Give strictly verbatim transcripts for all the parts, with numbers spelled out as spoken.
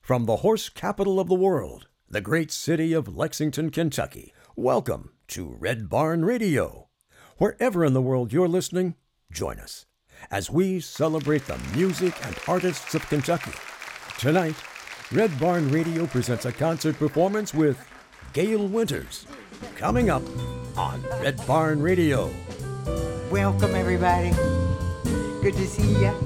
From the horse capital of the world, the great city of Lexington, Kentucky, welcome to Red Barn Radio. Wherever in the world you're listening, join us as we celebrate the music and artists of Kentucky. Tonight, Red Barn Radio presents a concert performance with Gail Winters, coming up on Red Barn Radio. Welcome, everybody. Good to see ya.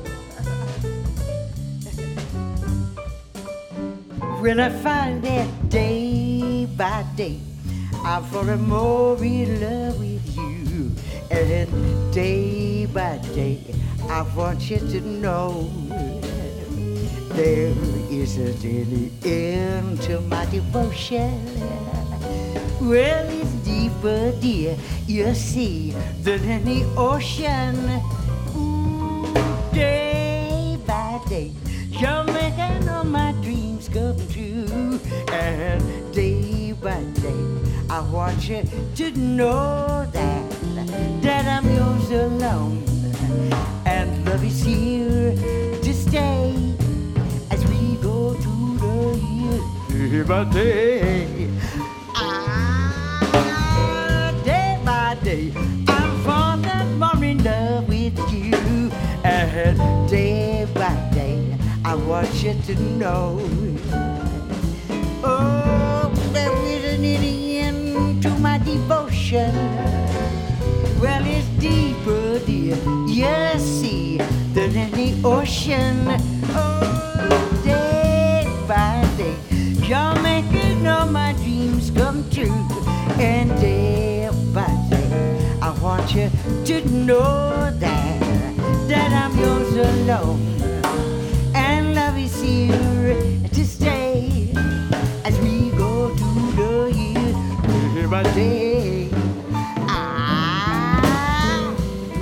When I find that day by day, I'm falling more in love with you. And day by day, I want you to know there isn't any end to my devotion. Well, it's deeper, dear, you see, than any ocean. Ooh, day by day, you're making all my dreams come true. And day by day, I want you to know that, that I'm yours alone. And love is here to stay as we go through the years, day by day. Day, I'm falling more in love with you. And day by day, I want you to know, oh, there isn't any end to my devotion. Well, it's deeper, dear, you see, than any ocean. Oh, day by day, you're making all my dreams come true. And day by day, I want you to know that, that I'm yours alone. And love is here to stay as we go through the years, day by day. Ah.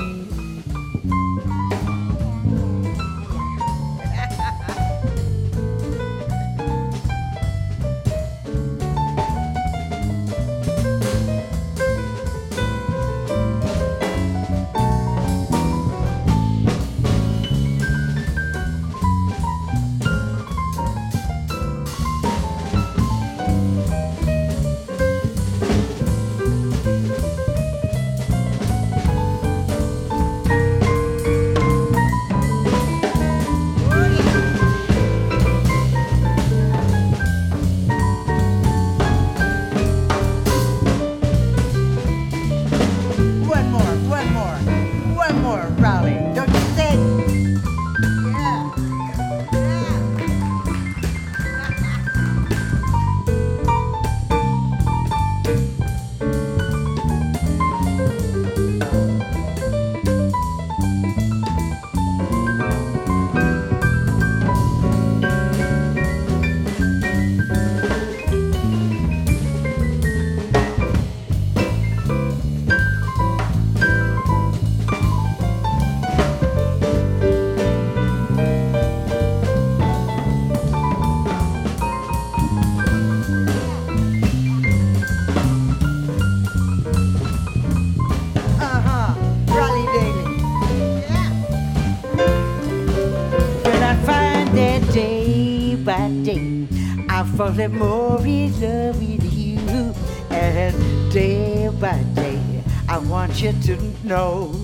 Falling more in love with you. And day by day, I want you to know,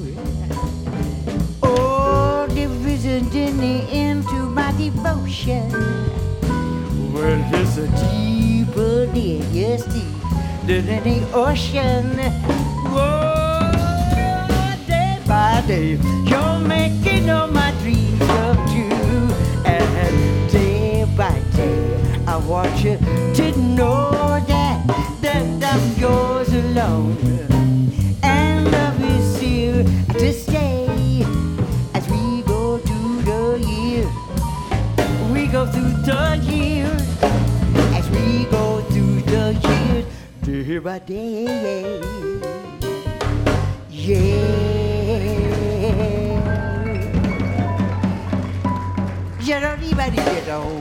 oh, there isn't any end to my devotion. Well, it's a deeper, dear, yes, deep, than any ocean. Whoa, day by day, you're making all my dreams come true. And day by day, I want you to know that, that I'm yours alone. And love is here to stay as we go through the years. We go through the years as we go through the years, day by day. Yeah. You don't even get home.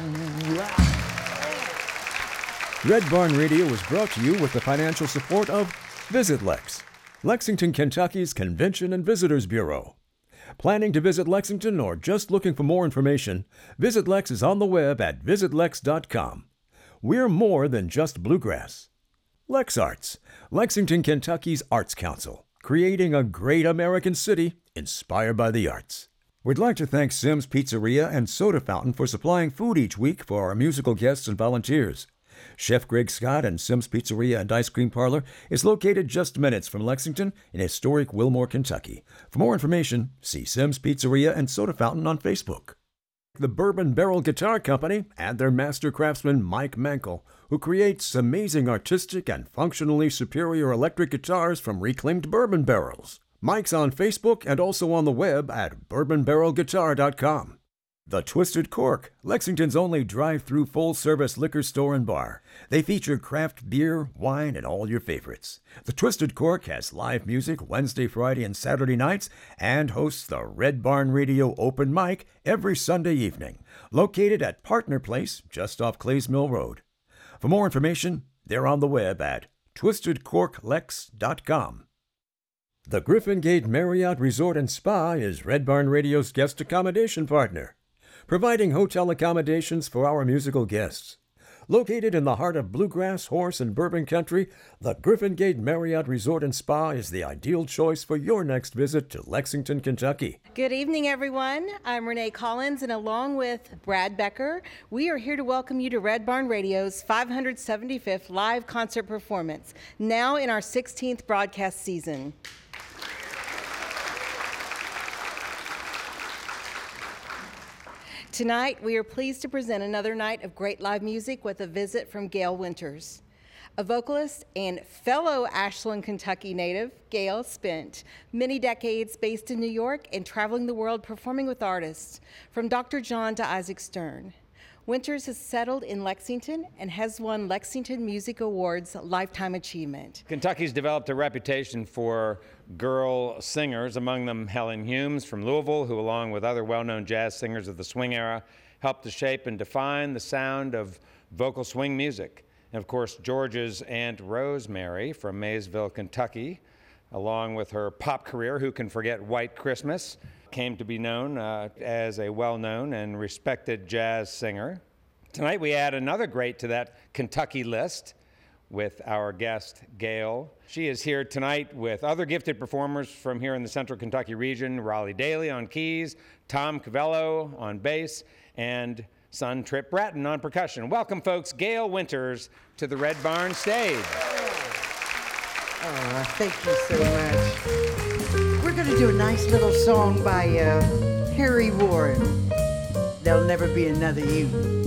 Red Barn Radio is brought to you with the financial support of Visit Lex, Lexington, Kentucky's Convention and Visitors Bureau. Planning to visit Lexington or just looking for more information, Visit Lex is on the web at visit lex dot com. We're more than just bluegrass. Lex Arts, Lexington, Kentucky's Arts Council, creating a great American city inspired by the arts. We'd like to thank Sim's Pizzeria and Soda Fountain for supplying food each week for our musical guests and volunteers. Chef Greg Scott and Sim's Pizzeria and Ice Cream Parlor is located just minutes from Lexington in historic Wilmore, Kentucky. For more information, see Sim's Pizzeria and Soda Fountain on Facebook. The Bourbon Barrel Guitar Company and their master craftsman Mike Mankel, who creates amazing artistic and functionally superior electric guitars from reclaimed bourbon barrels. Mike's on Facebook and also on the web at bourbon barrel guitar dot com. The Twisted Cork, Lexington's only drive-through full-service liquor store and bar. They feature craft beer, wine, and all your favorites. The Twisted Cork has live music Wednesday, Friday, and Saturday nights and hosts the Red Barn Radio Open Mic every Sunday evening, located at Partner Place just off Clays Mill Road. For more information, they're on the web at twisted cork lex dot com. The Griffin Gate Marriott Resort and Spa is Red Barn Radio's guest accommodation partner, providing hotel accommodations for our musical guests. Located in the heart of bluegrass, horse, and bourbon country, the Griffin Gate Marriott Resort and Spa is the ideal choice for your next visit to Lexington, Kentucky. Good evening, everyone. I'm Renee Collins, and along with Brad Becker, we are here to welcome you to Red Barn Radio's five hundred seventy-fifth live concert performance, now in our sixteenth broadcast season. Tonight, we are pleased to present another night of great live music with a visit from Gail Winters. A vocalist and fellow Ashland, Kentucky native, Gail spent many decades based in New York and traveling the world performing with artists, from Doctor John to Isaac Stern. Winters has settled in Lexington and has won Lexington Music Awards Lifetime Achievement. Kentucky's developed a reputation for girl singers, among them Helen Humes from Louisville, who along with other well-known jazz singers of the swing era, helped to shape and define the sound of vocal swing music. And of course, George's Aunt Rosemary from Maysville, Kentucky, along with her pop career, who can forget White Christmas, came to be known uh, as a well-known and respected jazz singer. Tonight we add another great to that Kentucky list with our guest, Gail. She is here tonight with other gifted performers from here in the Central Kentucky region, Raleigh Daly on keys, Tom Cavello on bass, and son Trip Bratton on percussion. Welcome, folks, Gail Winters to the Red Barn stage. Oh, thank you so much. We're going to do a nice little song by uh, Harry Warren. There'll never be another you.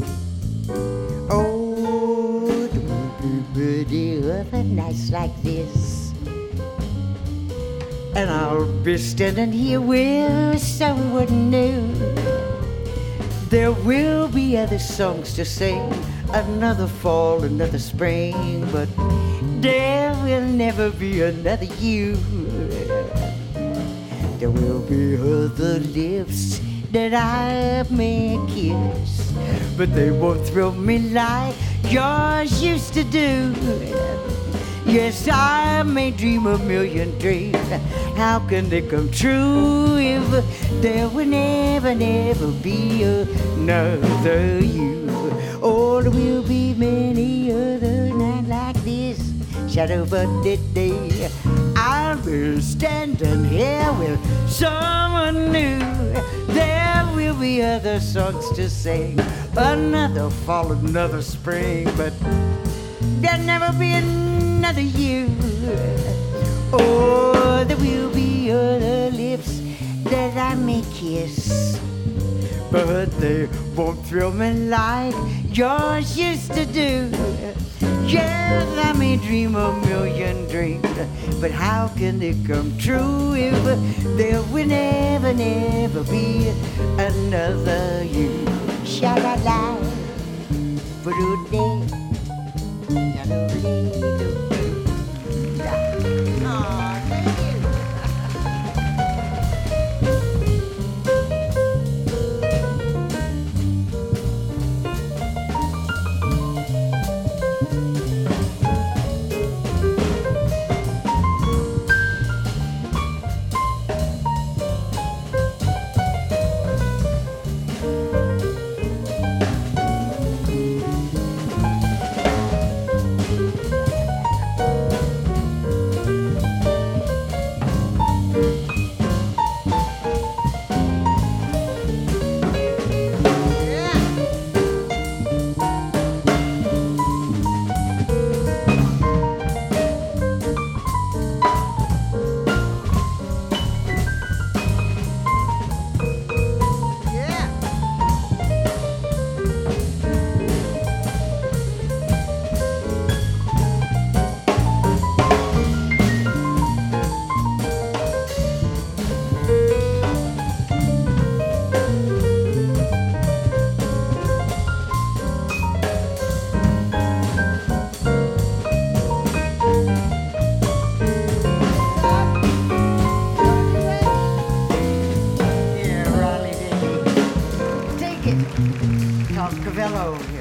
Oh, it would be pretty of a night like this, and I'll be standing here with someone new. There will be other songs to sing, another fall, another spring, but there will never be another you. There will be other lips that I may kiss, but they won't thrill me like yours used to do. Yes, I may dream a million dreams. How can they come true if there will never, never be another you? Oh, there will be many other nights like this. Shadow but the day I'll be standing here with someone new. There will be other songs to sing, another fall, another spring, but there'll never be another you. Oh, there will be other lips that I may kiss, but they won't thrill me like yours used to do. Yes, I may dream a million dreams, but how can they come true if there will never, never be another you? Sha-la-la, ba-do-dee, sha-do-dee-doo. Aw, thank you.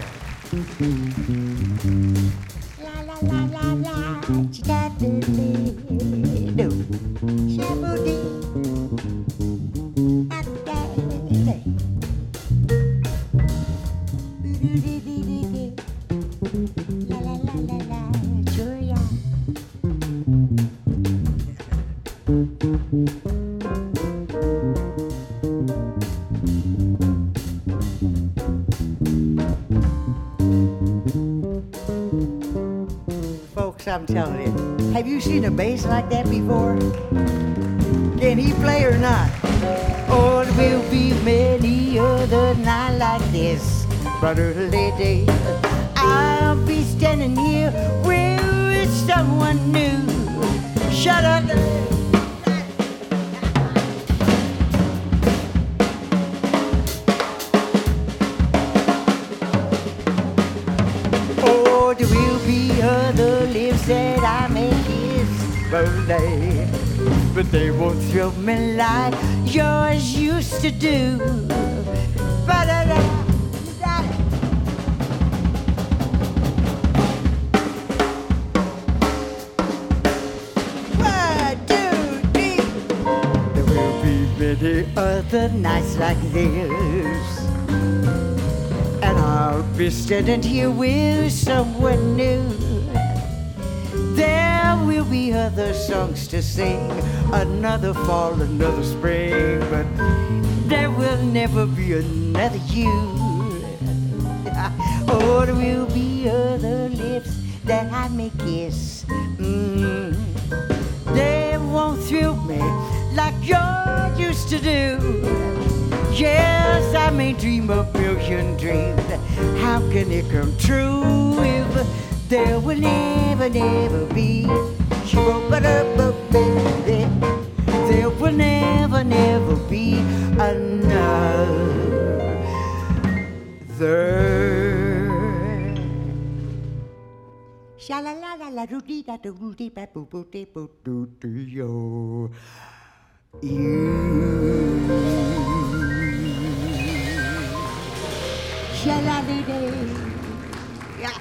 Yeah. La la la la la, chita-do-do, shaboo-dee, ah-da-da-da. Do-do-dee-dee-dee-dee. La la la la la, sure yeah. Folks, I'm telling you, have you seen a bass like that before? Can he play or not? Oh, there will be many other nights like this, brother lady. I'll be standing here with someone new. Shut up. Oh, there will be other lips that I may kiss, birthday, but they won't thrill me like yours used to do. Ba-da-da. Many other nights like this, and I'll be standing here with someone new. There will be other songs to sing, another fall, another spring, but there will never be another you. Oh, there will be other lips that I may kiss. Mm. They won't thrill me like you used to do. Yes, I may dream a million dreams. How can it come true if there will never, never be? There will never, never be another. Sha la la la la doo dee da doo dee ba boo boo dee boo doo doo yo. You. Sha la dee dee. Yeah.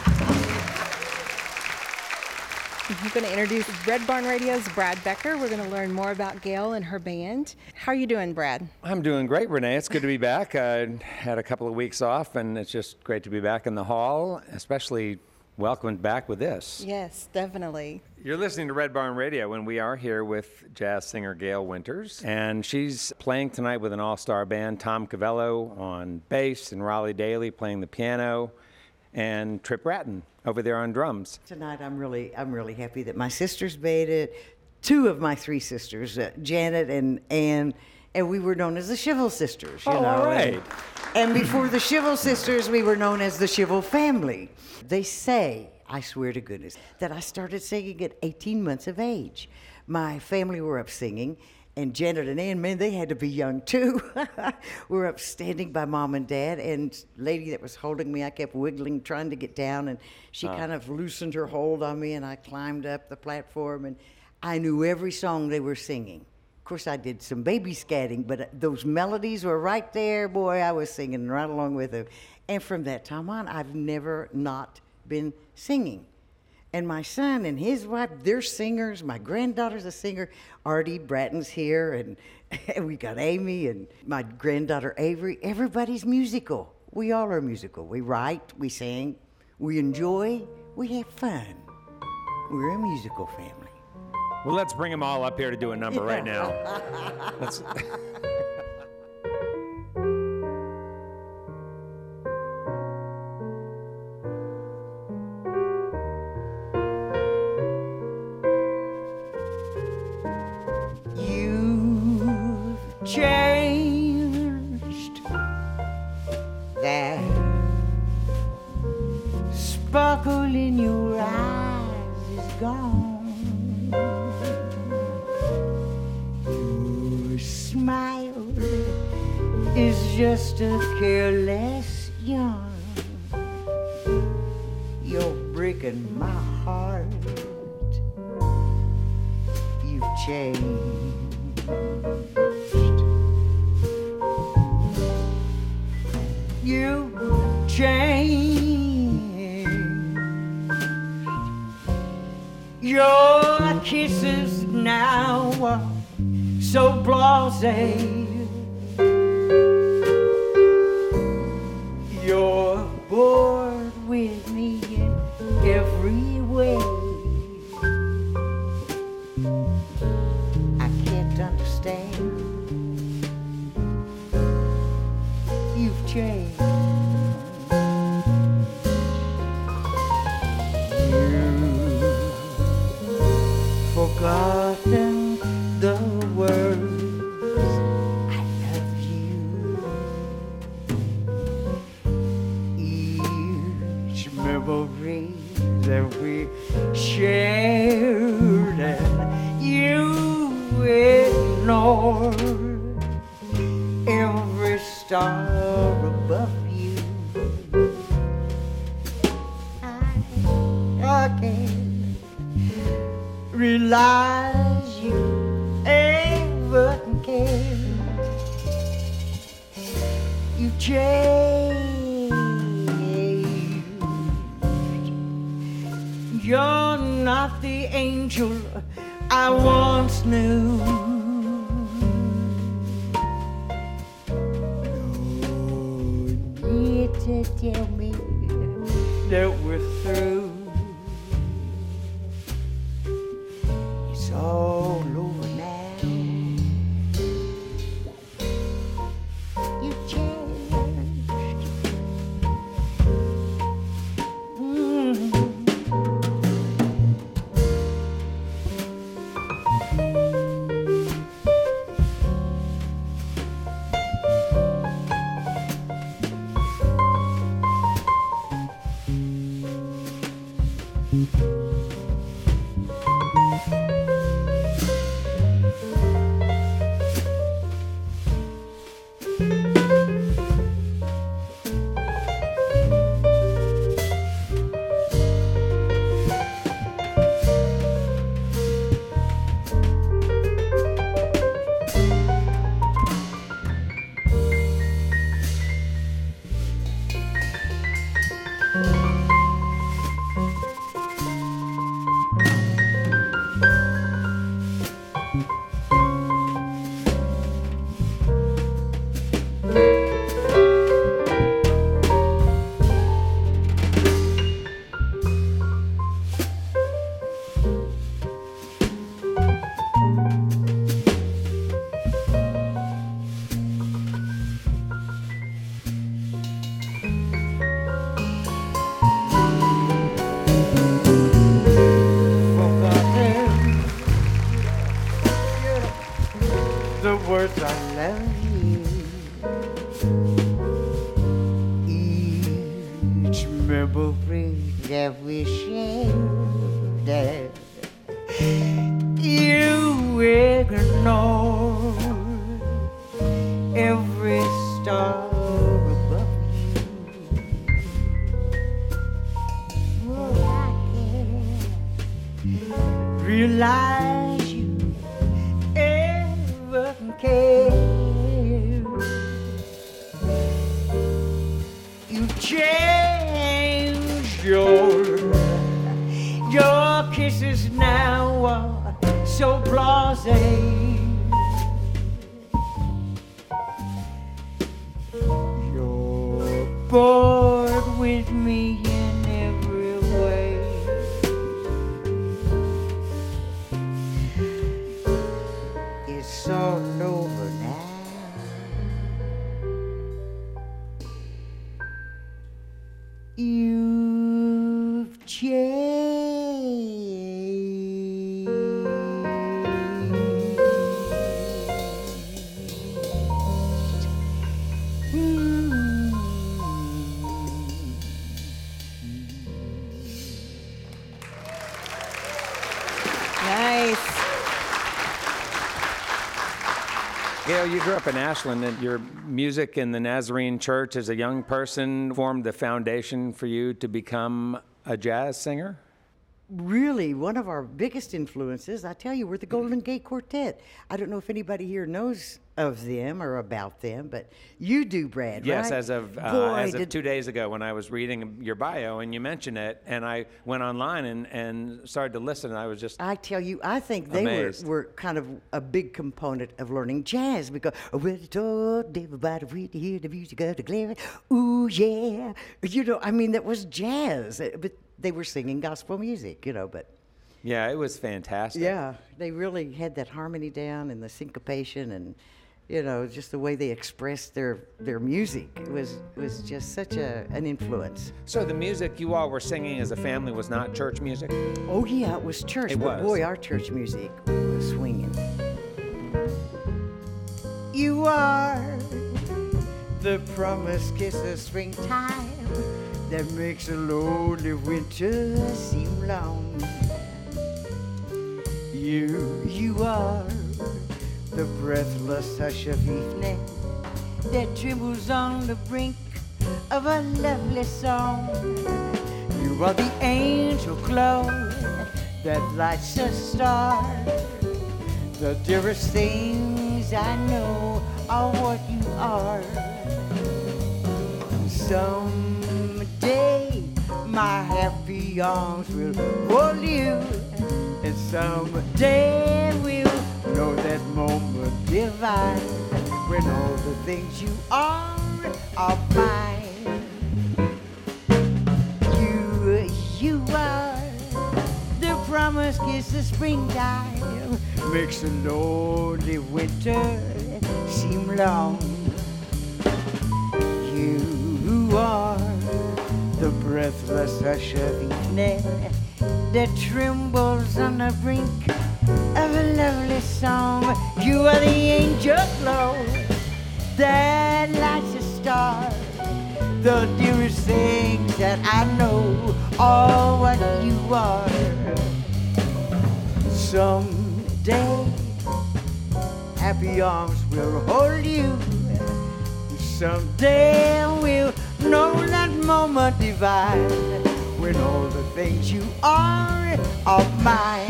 I'm going to introduce Red Barn Radio's Brad Becker. We're going to learn more about Gail and her band. How are you doing, Brad? I'm doing great, Renee. It's good to be back. I had a couple of weeks off, and it's just great to be back in the hall, especially welcomed back with this. Yes, definitely. You're listening to Red Barn Radio, and we are here with jazz singer Gail Winters. And she's playing tonight with an all-star band, Tom Cavello on bass, and Raleigh Daly playing the piano, and Trip Ratton over there on drums. Tonight I'm really I'm really happy that my sisters made it. Two of my three sisters, uh, Janet and Ann, and we were known as the Shivel Sisters. You oh, know, all right. And, and before the Shivel Sisters, we were known as the Shivel Family. They say, I swear to goodness, that I started singing at eighteen months of age. My family were up singing, and Janet and Ann, man, they had to be young too. We were up standing by Mom and Dad, and the lady that was holding me, I kept wiggling, trying to get down, and she oh. kind of loosened her hold on me, and I climbed up the platform, and I knew every song they were singing. Of course, I did some baby scatting, but those melodies were right there. Boy, I was singing right along with them. And from that time on, I've never not been singing. And my son and his wife, they're singers. My granddaughter's a singer. Artie Bratton's here, and, and we got Amy and my granddaughter Avery. Everybody's musical. We all are musical. We write, we sing, we enjoy, we have fun. We're a musical family. Well, let's bring them all up here to do a number yeah. right now. Let's... Changed. That sparkle in your eyes is gone. Your smile is just a careless yarn. You're breaking my heart. You've changed. You change Your kisses now are so blasé. You're bored with me in every way. I can't understand. You've changed. You've forgotten the words I love you. Each memory that we shared and you ignored every star above you. I, I can't realize you ever cared. You changed. You're not the angel I once knew. No need to tell me that we're through. It's all over now. You changed. Mm. The words I love you. Each memory that we shared, that you ignore every star above you. Oh, I can't realize you ever care. You've changed. Your your kisses now are so blasé. You're bored with me in every way. It's all over now. You've changed. Mm. Nice. Gail, you grew up in Ashland, and your music in the Nazarene Church as a young person formed the foundation for you to become a jazz singer? Really, one of our biggest influences, I tell you, we're the Golden Gate Quartet. I don't know if anybody here knows of them or about them, but you do, Brad, Yes, right? as of uh, Boy, as of did- two days ago when I was reading your bio and you mentioned it, and I went online and, and started to listen, and I was just I tell you, I think they were, Amazed. were kind of a big component of learning jazz because well, I told everybody we to hear the music of the Glen. Ooh yeah, you know, I mean that was jazz, uh, but they were singing gospel music, you know. But yeah, it was fantastic. yeah, they really had that harmony down and the syncopation and. You know, just the way they expressed their, their music was was just such a an influence. So the music you all were singing as a family was not church music? Oh yeah, it was church. It but was. boy, our church music was swinging. You are the promised kiss of springtime that makes a lonely winter seem long. You, you are the breathless hush of evening that trembles on the brink of a lovely song. You are the angel glow that lights a star. The dearest things I know are what you are. Someday my happy arms will hold you, and someday we'll know that moment divine when all the things you are are mine. You, you are the promised kiss of springtime, makes a lonely winter seem long. You are the breathless hush of evening that trembles on the brink of a lovely song. You are the angel glow that lights a star. The dearest things that I know are what you are. Someday happy arms will hold you. Someday we'll know that moment divine when all the things you are are mine.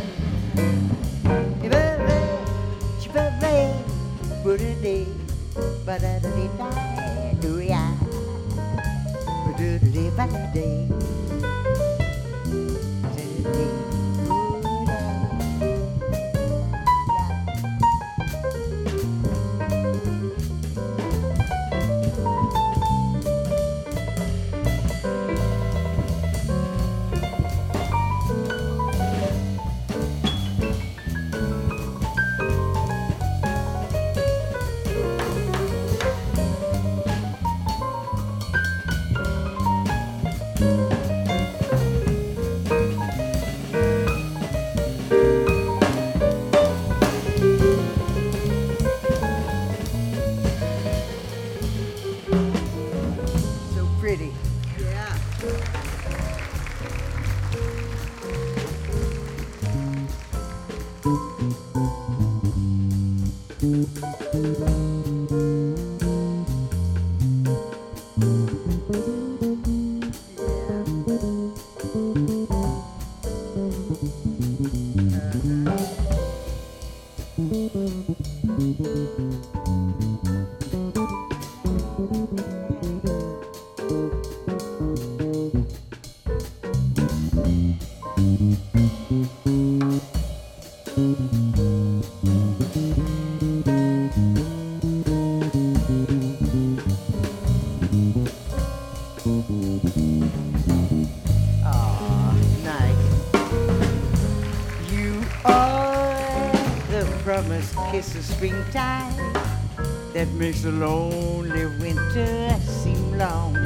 So pretty. Yeah. Promised kiss of springtime that makes a lonely winter seem long.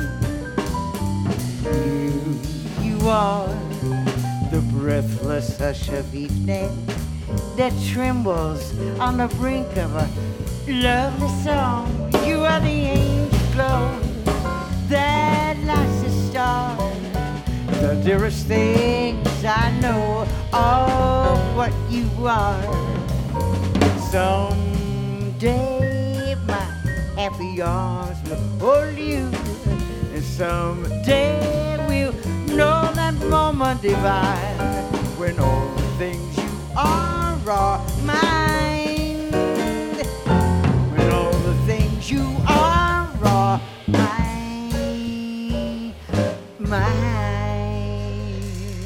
You, you are the breathless hush of evening that trembles on the brink of a lovely song. You are the angel glow that lights the star. The dearest things I know are what you are. Someday my happy arms will hold you, and someday we'll know that moment divine when all the things you are are mine. mine.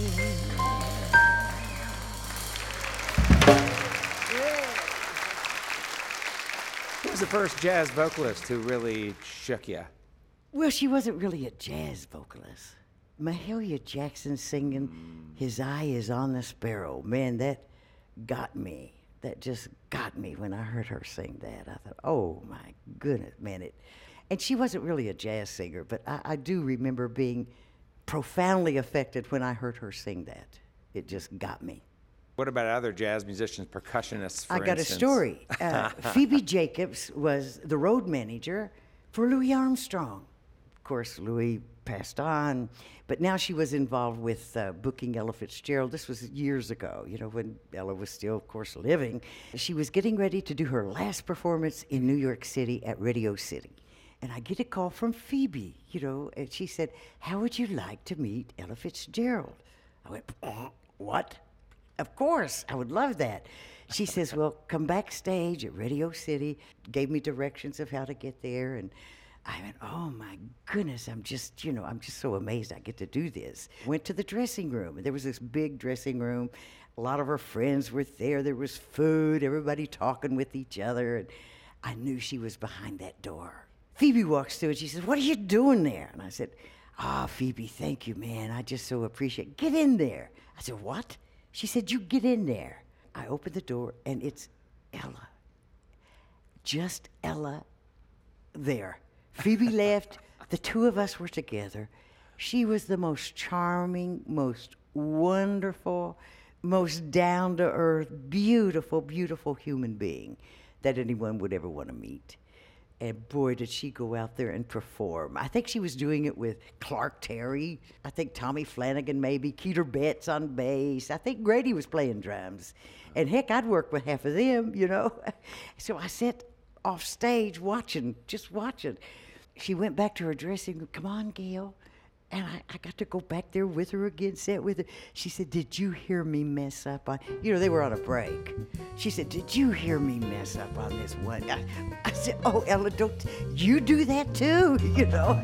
Who was the first jazz vocalist who really shook you? Well, she wasn't really a jazz vocalist. Mahalia Jackson singing His Eye is on the Sparrow. Man, that got me. That just got me when I heard her sing that. I thought, oh my goodness, man. It, and she wasn't really a jazz singer, but I, I do remember being profoundly affected when I heard her sing that. It just got me. What about other jazz musicians, percussionists, for I got instance? a story. Uh, Phoebe Jacobs was the road manager for Louis Armstrong. Of course, Louis passed on, but now she was involved with uh, booking Ella Fitzgerald. This was years ago, you know, when Ella was still, of course, living. She was getting ready to do her last performance in New York City at Radio City. And I get a call from Phoebe, you know, and she said, how would you like to meet Ella Fitzgerald? I went, uh, what? Of course, I would love that. She says, well, come backstage at Radio City, gave me directions of how to get there, and I went, oh my goodness, I'm just, you know, I'm just so amazed I get to do this. Went to the dressing room, and there was this big dressing room. A lot of her friends were there. There was food, everybody talking with each other, and I knew she was behind that door. Phoebe walks through, and she says, what are you doing there? And I said, ah, oh, Phoebe, thank you, man. I just so appreciate it. Get in there. I said, what? She said, you get in there. I opened the door, and it's Ella. Just Ella there. Phoebe left. The two of us were together. She was the most charming, most wonderful, most down-to-earth, beautiful, beautiful human being that anyone would ever want to meet. And boy, did she go out there and perform. I think she was doing it with Clark Terry. I think Tommy Flanagan maybe, Keeter Betts on bass. I think Grady was playing drums. And heck, I'd work with half of them, you know. So I sat off stage watching, just watching. She went back to her dressing room. Come on, Gail. And I, I got to go back there with her again, sat with her. She said, did you hear me mess up on, you know, they were on a break. She said, did you hear me mess up on this one? I, I said, oh, Ella, don't, you do that too, you know.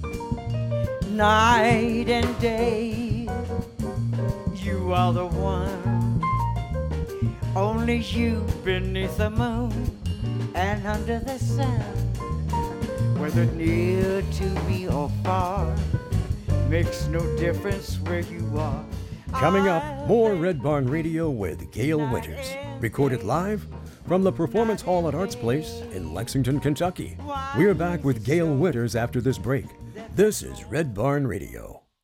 Night and day, you are the one. Only you beneath the moon and under the sun. Whether near to me or far, makes no difference where you are. Coming up, more Red Barn Radio with Gail Winters. Recorded live from the Performance Hall at Arts Place in Lexington, Kentucky. We're back with Gail Winters after this break. This is Red Barn Radio.